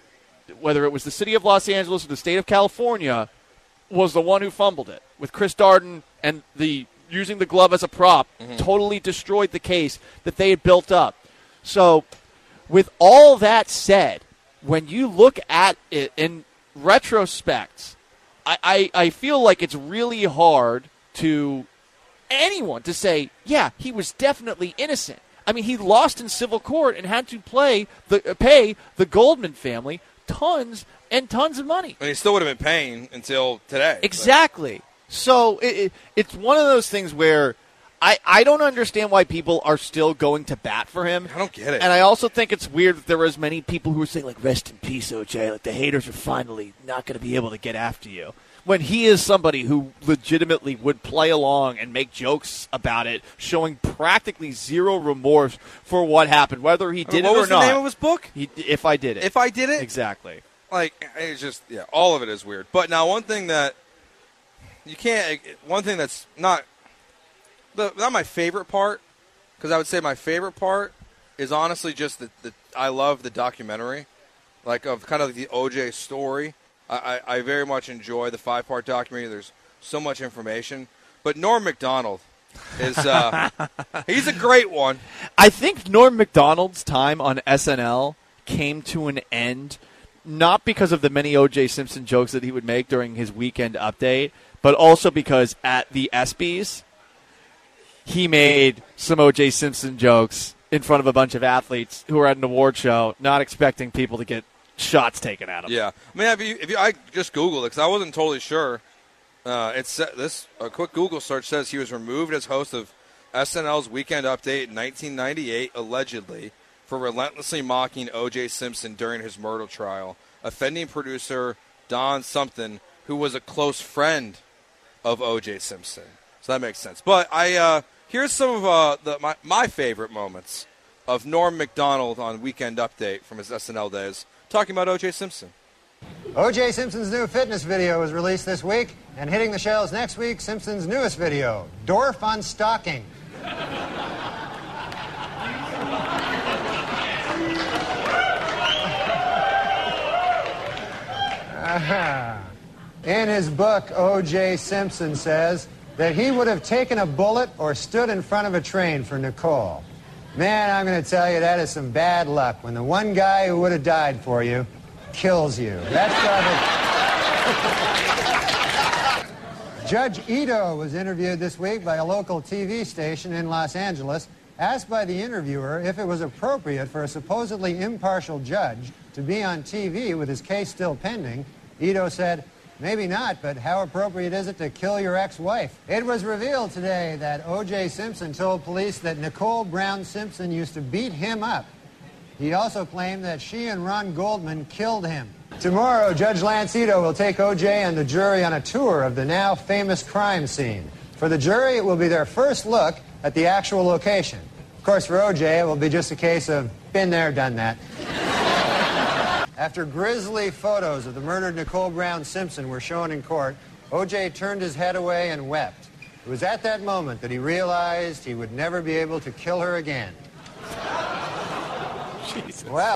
whether it was the city of Los Angeles or the state of California, was the one who fumbled it. With Chris Darden and the using the glove as a prop, mm-hmm. totally destroyed the case that they had built up. So, with all that said, when you look at it in retrospect, I, I, I feel like it's really hard to anyone to say, yeah, he was definitely innocent. I mean, he lost in civil court and had to play the, uh, pay the Goldman family tons and tons of money. And he still would have been paying until today. Exactly. But. So it, it, it's one of those things where I, I don't understand why people are still going to bat for him. I don't get it. And I also think it's weird that there were as many people who were saying, like, rest in peace, O J. Like, the haters are finally not going to be able to get after you. When he is somebody who legitimately would play along and make jokes about it, showing practically zero remorse for what happened, whether he did I mean, it or not. What was the name of his book? He, If I Did It. If I Did It? Exactly. Like, it's just, yeah, all of it is weird. But now one thing that you can't, one thing that's not, the, not my favorite part, because I would say my favorite part is honestly just that the, I love the documentary, like of kind of the O J story. I, I, I very much enjoy the five-part documentary. There's so much information. But Norm Macdonald is, uh, he's a great one. I think Norm Macdonald's time on S N L came to an end not because of the many O J Simpson jokes that he would make during his weekend update, but also because at the ESPYs, he made some O J Simpson jokes in front of a bunch of athletes who were at an award show, not expecting people to get shots taken at them. Yeah. I mean, if you, if you, I just Googled it because I wasn't totally sure. Uh, it's this a quick Google search says he was removed as host of S N L's Weekend Update in nineteen ninety-eight, allegedly, for relentlessly mocking O J Simpson during his murder trial, offending producer Don Something, who was a close friend of O J Simpson. So that makes sense. But I uh, here's some of uh, the, my, my favorite moments of Norm Macdonald on Weekend Update from his S N L days, talking about O J Simpson. O J Simpson's new fitness video was released this week, and hitting the shelves next week, Simpson's newest video, Dorf on Stalking. Uh-huh. In his book, O J Simpson says that he would have taken a bullet or stood in front of a train for Nicole. Man, I'm going to tell you, that is some bad luck when the one guy who would have died for you kills you. That's probably... Judge Ito was interviewed this week by a local T V station in Los Angeles, asked by the interviewer if it was appropriate for a supposedly impartial judge to be on T V with his case still pending. Ito said, maybe not, but how appropriate is it to kill your ex-wife? It was revealed today that O J Simpson told police that Nicole Brown Simpson used to beat him up. He also claimed that she and Ron Goldman killed him. Tomorrow, Judge Lance Ito will take O J and the jury on a tour of the now famous crime scene. For the jury, it will be their first look at the actual location. Of course, for O J, it will be just a case of been there, done that. After grisly photos of the murdered Nicole Brown Simpson were shown in court, O J turned his head away and wept. It was at that moment that he realized he would never be able to kill her again. Jesus. Well.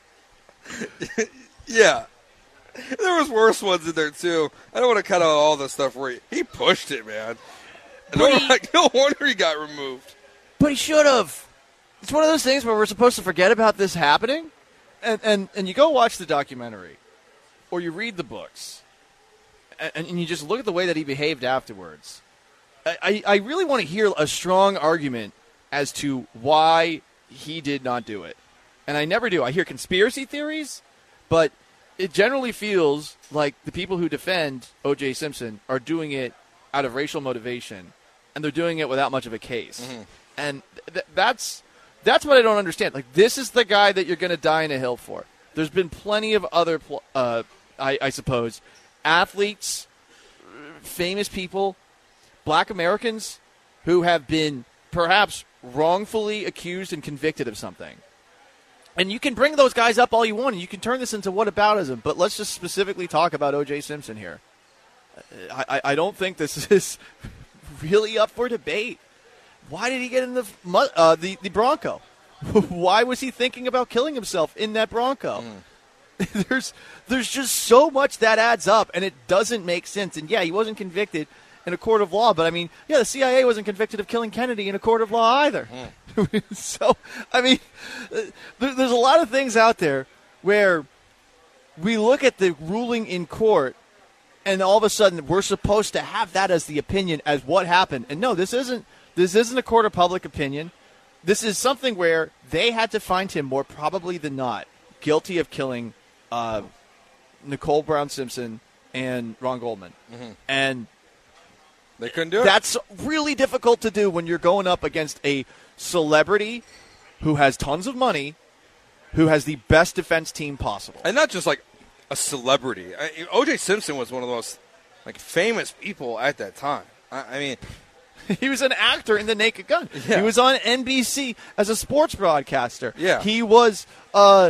Yeah. There was worse ones in there, too. I don't want to cut out all the stuff where he, he pushed it, man. No, he, like, no wonder he got removed. But he should have. It's one of those things where we're supposed to forget about this happening. And, and and you go watch the documentary, or you read the books, and, and you just look at the way that he behaved afterwards. I, I, I really want to hear a strong argument as to why he did not do it. And I never do. I hear conspiracy theories, but it generally feels like the people who defend O J Simpson are doing it out of racial motivation, and they're doing it without much of a case. Mm-hmm. And th- that's... That's what I don't understand. Like, this is the guy that you're going to die in a hill for. There's been plenty of other, pl- uh, I, I suppose, athletes, famous people, black Americans who have been perhaps wrongfully accused and convicted of something. And you can bring those guys up all you want, and you can turn this into whataboutism, but let's just specifically talk about O J Simpson here. I, I, I don't think this is really up for debate. Why did he get in the uh, the, the Bronco? Why was he thinking about killing himself in that Bronco? Mm. there's there's just so much that adds up, and it doesn't make sense. And, yeah, he wasn't convicted in a court of law, but, I mean, yeah, the C I A wasn't convicted of killing Kennedy in a court of law either. Mm. So, I mean, there, there's a lot of things out there where we look at the ruling in court, and all of a sudden we're supposed to have that as the opinion as what happened. And, no, this isn't this isn't a court of public opinion. This is something where they had to find him more probably than not guilty of killing uh, Nicole Brown Simpson and Ron Goldman. Mm-hmm. And they couldn't do it. That's really difficult to do when you're going up against a celebrity who has tons of money, who has the best defense team possible. And not just like a celebrity. I, O J Simpson was one of the most like famous people at that time. I, I mean, he was an actor in The Naked Gun. Yeah. He was on N B C as a sports broadcaster. Yeah. He was uh,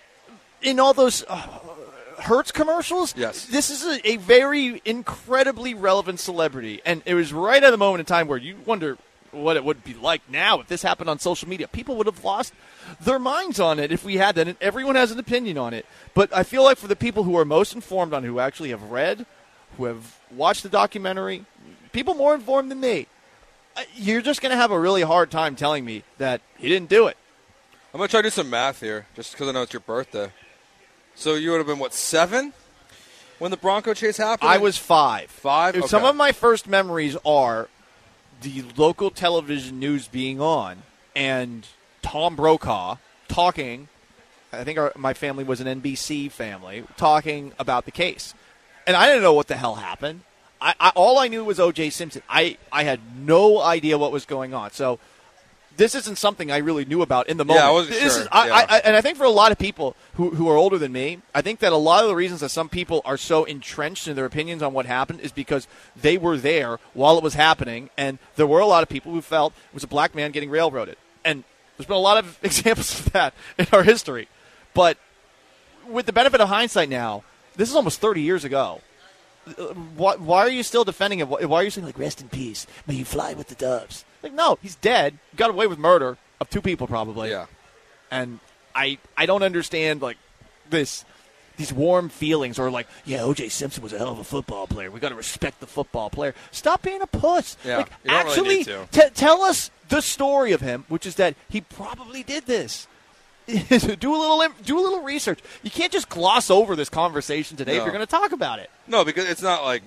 in all those uh, Hertz commercials. Yes. This is a, a very incredibly relevant celebrity. And it was right at a moment in time where you wonder what it would be like now if this happened on social media. People would have lost their minds on it if we had that. And everyone has an opinion on it. But I feel like for the people who are most informed on, who actually have read, who have watched the documentary, people more informed than me, you're just going to have a really hard time telling me that he didn't do it. I'm going to try to do some math here, just because I know it's your birthday. So you would have been, what, seven when the Bronco chase happened? I was five. Five? Okay. Some of my first memories are the local television news being on and Tom Brokaw talking. I think our, my family was an N B C family, talking about the case. And I didn't know what the hell happened. I, I, all I knew was O J Simpson. I, I had no idea what was going on. So this isn't something I really knew about in the moment. Yeah, I wasn't this sure. Is, I, yeah. I, I, and I think for a lot of people who, who are older than me, I think that a lot of the reasons that some people are so entrenched in their opinions on what happened is because they were there while it was happening, and there were a lot of people who felt it was a black man getting railroaded. And there's been a lot of examples of that in our history. But with the benefit of hindsight now, this is almost thirty years ago. Why, why are you still defending him? Why are you saying, like, rest in peace, may you fly with the doves? Like, no, he's dead. Got away with murder of two people, probably. Yeah. And I I don't understand, like, this these warm feelings or, like, yeah, O J Simpson was a hell of a football player. We got to respect the football player. Stop being a puss. Yeah, like, you don't actually, really need to. T- tell us the story of him, which is that he probably did this. do a little do a little research. You can't just gloss over this conversation today No. if you're going to talk about it. No, because it's not like,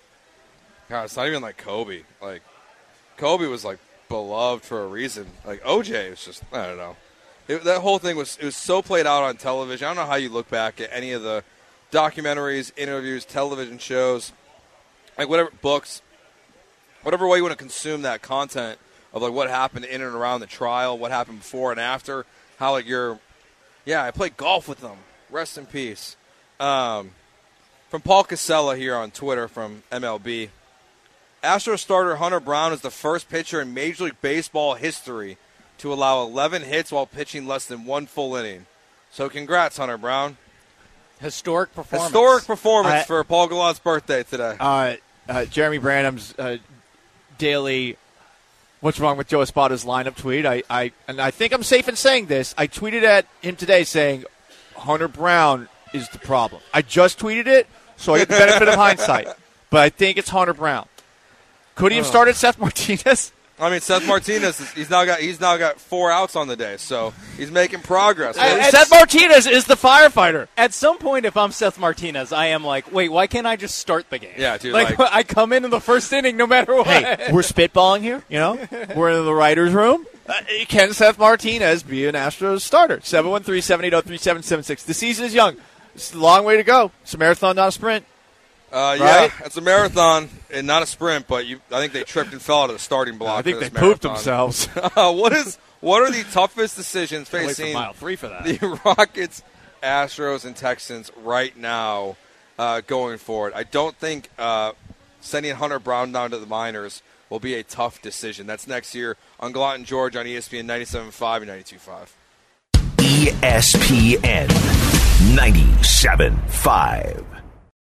God, it's not even like Kobe. Like, Kobe was, like, beloved for a reason. Like, O J was just, I don't know. It, that whole thing was, it was so played out on television. I don't know how you look back at any of the documentaries, interviews, television shows, like whatever, books, whatever way you want to consume that content of, like, what happened in and around the trial, what happened before and after, how, like, you're, yeah, I played golf with them. Rest in peace. Um, from Paul Casella here on Twitter from M L B. Astros starter Hunter Brown is the first pitcher in Major League Baseball history to allow eleven hits while pitching less than one full inning. So congrats, Hunter Brown. Historic performance. Historic performance I, for Paul Gallant's birthday today. Uh, uh, Jeremy Branham's uh, daily "What's Wrong with Joe Espada's" lineup tweet. I, I and I think I'm safe in saying this. I tweeted at him today saying Hunter Brown is the problem. I just tweeted it, so I get the benefit of hindsight. But I think it's Hunter Brown. Could he have started Seth Martinez? I mean, Seth Martinez, is, he's now got he's now got four outs on the day, so he's making progress. I, Seth Martinez is the firefighter. At some point, if I'm Seth Martinez, I am like, wait, why can't I just start the game? Yeah, dude. Like, like I come in in the first inning no matter what. Hey, we're spitballing here, you know? We're in the writer's room. Uh, can Seth Martinez be an Astros starter? seven one three, seven eight zero, three seven seven six. The season is young. It's a long way to go. It's a marathon, not a sprint. Uh, Right? yeah, it's a marathon and not a sprint, but you, I think they tripped and fell out of the starting block. I think for they this pooped marathon. themselves. uh, what is what are the toughest decisions Wait for facing mile three for that. the Rockets, Astros, and Texans right now uh, going forward? I don't think uh, sending Hunter Brown down to the minors will be a tough decision. That's next year on Gallant and George on E S P N ninety-seven point five and ninety-two point five. E S P N ninety-seven point five.